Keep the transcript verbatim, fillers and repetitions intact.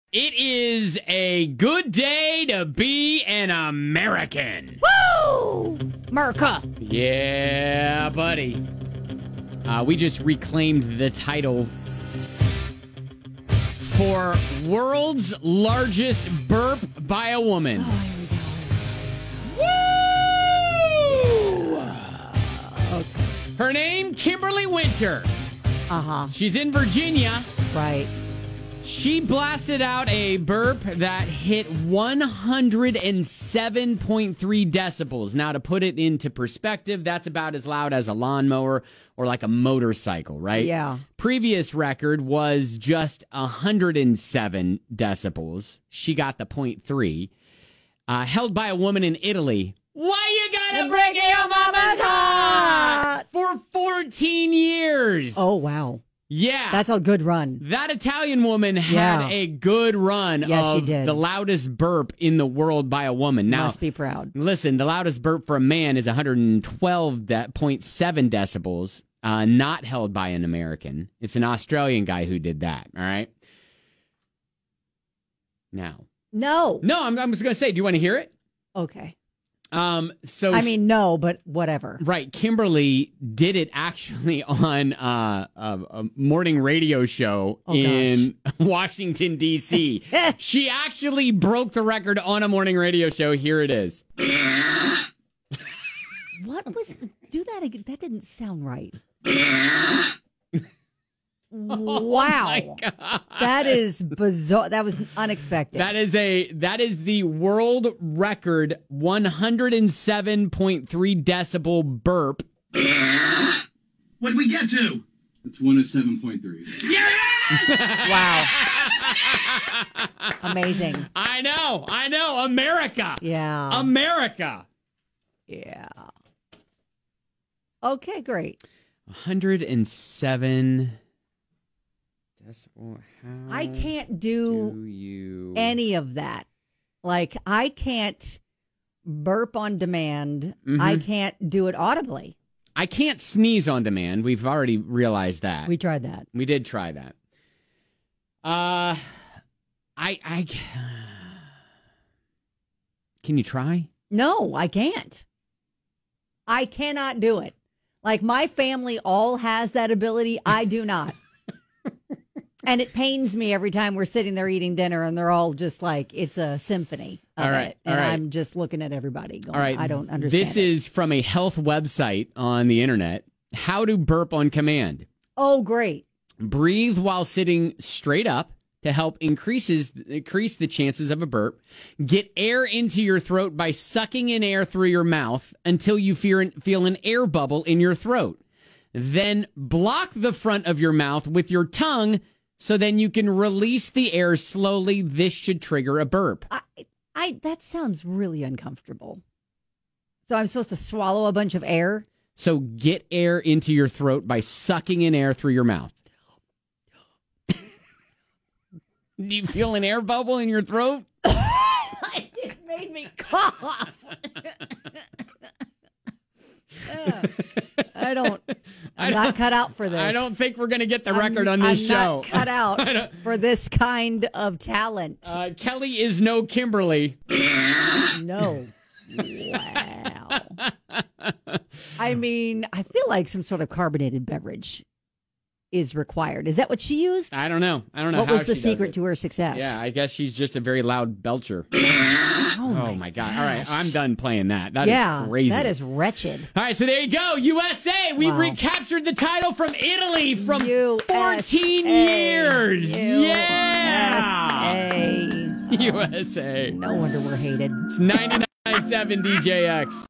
It is a good day to be an American. Woo! America. Yeah, buddy. Uh, we just reclaimed the title for world's largest burp by a woman. Oh, here we go. Woo! Okay. Her name, Kimberly Winter. Uh-huh. She's in Virginia. Right. She blasted out a burp that hit one hundred seven point three decibels. Now, to put it into perspective, that's about as loud as a lawnmower or like a motorcycle, right? Yeah. Previous record was just one hundred seven decibels. She got the point three. Uh, held by a woman in Italy. Why you gotta break your mama's heart? For fourteen years. Oh, wow. Yeah. That's a good run. That Italian woman had Yeah. a good run Yes, of she did. the loudest burp in the world by a woman. Now, Must be proud. listen, the loudest burp for a man is one hundred twelve point seven decibels, uh, not held by an American. It's an Australian guy who did that, all right? Now. No. No, I'm, I'm just going to say, do you want to hear it? Okay. Um, so I mean, no, but whatever. Right. Kimberly did it actually on uh, a, a morning radio show Oh, in Washington, D C She actually broke the record on a morning radio show. Here it is. What was the, do that again? That didn't sound right. Wow. Oh my God. That is bizarre. That was unexpected. That is a that is the world record one hundred seven point three decibel burp. What'd we get to? It's one oh seven point three. Wow. Amazing. I know. I know. America. Yeah. America. Yeah. Okay, great. one hundred seven decibel. How I can't do, do you any of that. Like, I can't burp on demand. Mhm. I can't do it audibly. I can't sneeze on demand. We've already realized that. We tried that. We did try that. Uh, I, I, can you try? No, I can't. I cannot do it. Like, my family all has that ability. I do not. And it pains me every time we're sitting there eating dinner and they're all just like, it's a symphony of All right, it. And all right. I'm just looking at everybody going, All right. I don't understand. This it. is from a health website on the internet. How to burp on command. Oh, great. Breathe while sitting straight up to help increases increase the chances of a burp. Get air into your throat by sucking in air through your mouth until you feel, feel an air bubble in your throat. Then block the front of your mouth with your tongue so then you can release the air slowly. This should trigger a burp. I, I that sounds really uncomfortable. So I'm supposed to swallow a bunch of air? So get air into your throat by sucking in air through your mouth. Do you feel an air bubble in your throat? It just made me cough. Yeah. I don't. I'm not cut out for this. I don't think we're going to get the I'm- record on this I'm show. not cut out for this kind of talent. Uh, Kelly is no Kimberly. No. Wow. I mean, I feel like some sort of carbonated beverage is required. Is that what she used? I don't know. I don't know. What how was the she does secret it. to her success? Yeah, I guess she's just a very loud belcher. Oh, Oh my God! All right, I'm done playing that. That yeah, is crazy. that is wretched. All right, so there you go, U S A. We've Wow. recaptured the title from Italy from U S A. fourteen years. U Yeah, S A. U S A. No wonder we're hated. It's ninety-nine point seven D J X.